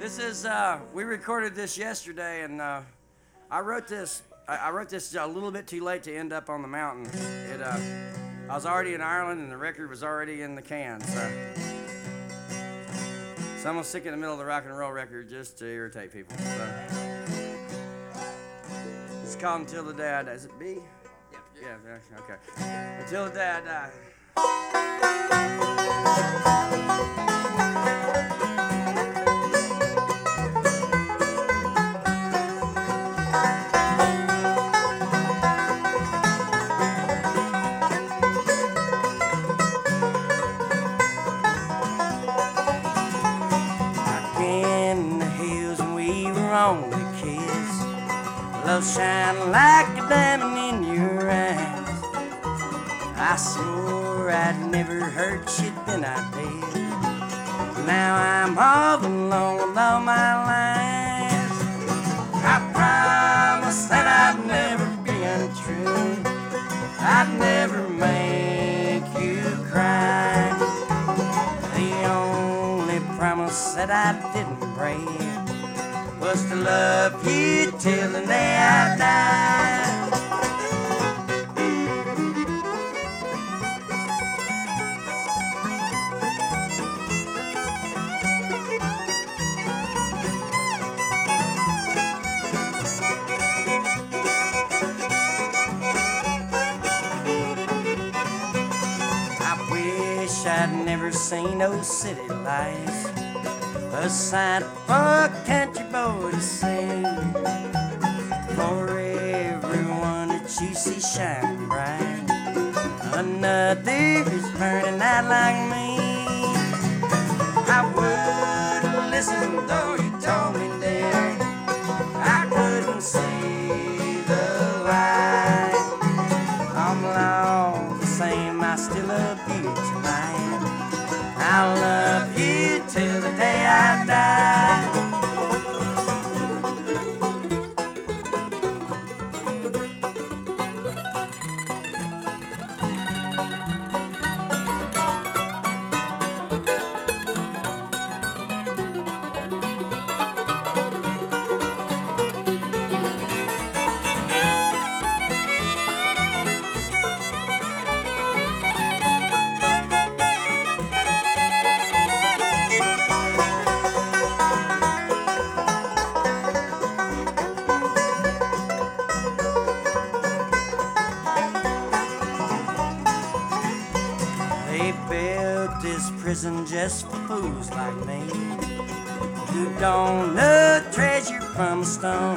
This is we recorded this yesterday, and I wrote this. I wrote this a little bit too late to end up on the mountain. I was already in Ireland, and the record was already in the can. So I'm gonna stick it in the middle of the rock and roll record just to irritate people. So it's called "Until the Day I Die." Is it B? Yeah. Okay. Until the day I die. Only kiss, love shining like a diamond in your eyes. I swore I'd never hurt you, then I did. Now I'm all alone with all my lies. I promised that I'd never be untrue. I'd never make you cry. The only promise that I didn't break was to love you till the day I die. I wish I'd never seen those city lights, a sight for a country boy to sing. For everyone that you see shining bright, another is burning out like me. I wouldn't listen though you told me there. I couldn't see the light. I'm all the same, I still love you tonight. I'll love you till the day I die. They built this prison just for fools like me, who don't know treasure from a stone.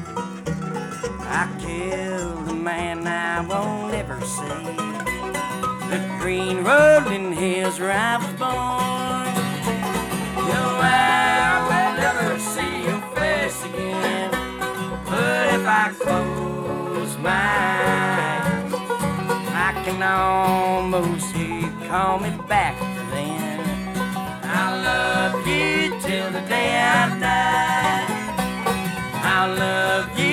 I killed a man I won't ever see, the green rolling hills where I was born. No, I will never see your face again, but if I close my eyes, I can almost hear you call me back then. I'll love you till the day I die. I'll love you